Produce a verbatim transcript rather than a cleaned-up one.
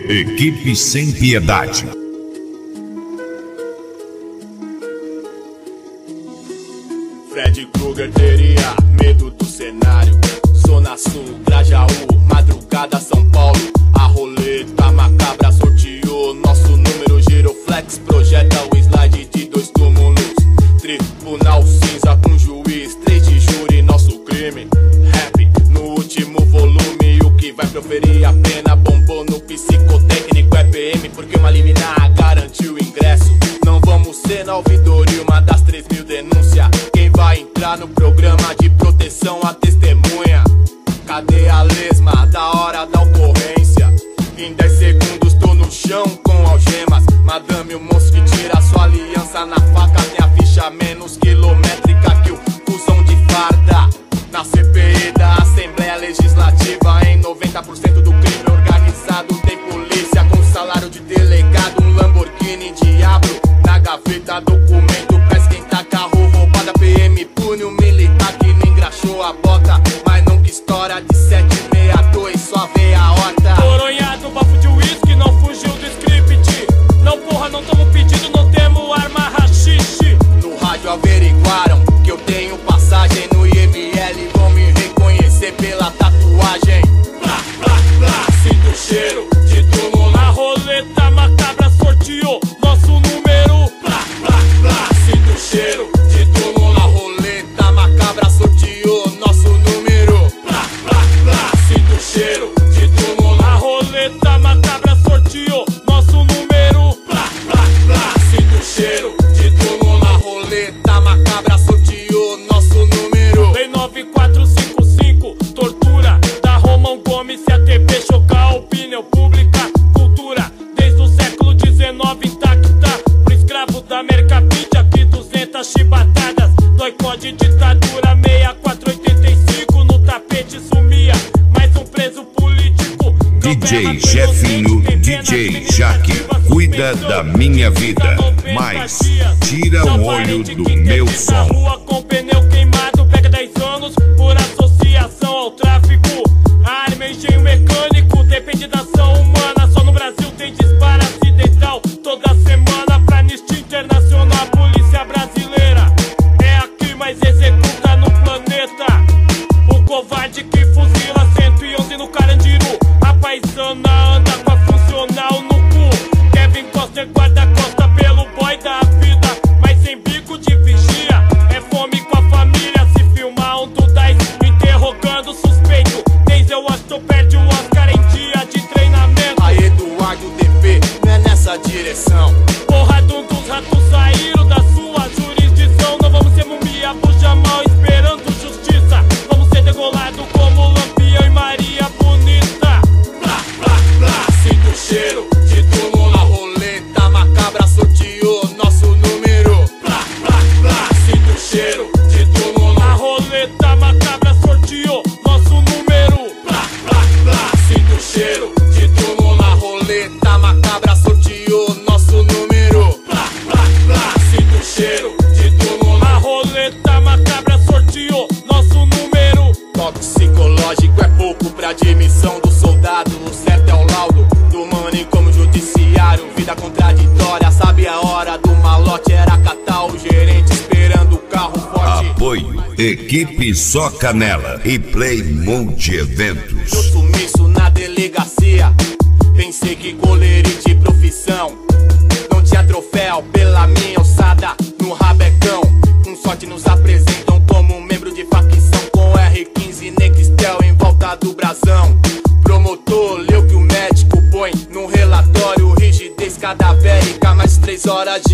Equipe Sem Piedade. Fred Krueger teria medo do cenário. Zona Sul, Grajaú, madrugada São Paulo. A roleta macabra sorteou nosso número. Giroflex projeta o slide de dois túmulos. Tribunal cinza com juiz, três de júri, nosso crime. Rap no último volume, o que vai proferir a pena bombou no psicotécnico. É P M porque uma liminar garantiu o ingresso. Não vamos ser na ouvidoria uma das três mil denúncias. Quem vai entrar no programa de proteção à testemunha? Cadê a lesma da hora da ocorrência? Em dez segundos tô no chão com algemas. Madame, o moço que tira sua aliança na faca tem a ficha menos quilométrica que o cuzão de farda. Na C P I da Assembleia Legislativa, em noventa por cento do crime organizado tem polícia com salário de delegado. Um Lamborghini Diablo na gaveta, documento pra esquentar carro roubada. P M pune o militar que não engraxou a bota, mas nunca estoura de sete seis dois, só vê a horta. Coronhado, bafo de uísque, não fugiu do script. Não porra, não tomo pedido, não temo arma rachixe. No rádio averiguaram que eu tenho passagem no I M L, vão me reconhecer pela tatuagem. Blá, blá, blá, sinto o cheiro de túmulo. A roleta macabra sorteou nosso número. Blá, blá, blá, sinto o cheiro de túmulo. A roleta macabra sorteou nosso número. Blá, blá, blá, sinto o cheiro de túmulo. A roleta macabra sorteou nosso número. Blá, blá, blá, sinto o cheiro de túmulo. A roleta macabra sorteou nosso número. Lei nove quatro cinco cinco, tortura da Romão Gomes. Se a T V chocar, opinião pública, cultura desde o século dezenove intacta. Pro escravo da Mercapídia, aqui duzentas chibatadas. Dói código de ditadura, seis quatro oitenta e cinco. No tapete sumia mais um preso político. D J Jefinho, D J Jaque, cuida da minha vida, mas tira um olho do meu som. Rua com pneu queimado, pega dez anos por associação ao tráfico. Arma, engenho mecânico, depende da ação humana. Só no Brasil tem disparo acidental toda semana. Pra Anistia Internacional, a polícia brasileira é a que mais executa no planeta. O covarde que fuzila cento e onze no Carandiru. A paisana anda com a funcional no cu. Kevin Costa guarda costa pelo boy da vida, mas sem bico de vigia. É fome com a família, se filmar um do dez interrogando suspeito. Denzel Washington perde o Oscar em dia de treinamento. A Eduardo D P não é nessa direção. Porra de um dos ratos saíram da sua jurisdição. Não vamos ser mumia, buja mal esperando justiça. Vamos ser degolado como Lampião e Maria Bonita. Blá, blá, blá, sinto o cheiro de túmulo. A roleta macabra sorteou nosso número. Blá, blá, blá, sinto o cheiro de túmulo. A roleta macabra sorteou nosso número. Blá, blá, blá, sinto o cheiro de túmulo. A roleta macabra sorteou nosso número. Blá, blá, blá, sinto o cheiro de túmulo. A roleta macabra sorteou nosso número. Toque psicológico é pouco pra admissão do soldado. O certo é o laudo do mano como judiciário. Vida contraditória, sabe a hora do malote. Era catar o gerente esperando o carro forte. Apoio Equipe Só Canela e Play Multi Eventos. Eu sumiço na delegacia, pensei que goleiro de profissão não tinha troféu pela minha alçada no rabecão. Com sorte nos apresentam como membro de facção com R quinze Nextel em volta do brasão. Promotor leu que o médico põe no relatório rigidez cadavérica, mais três horas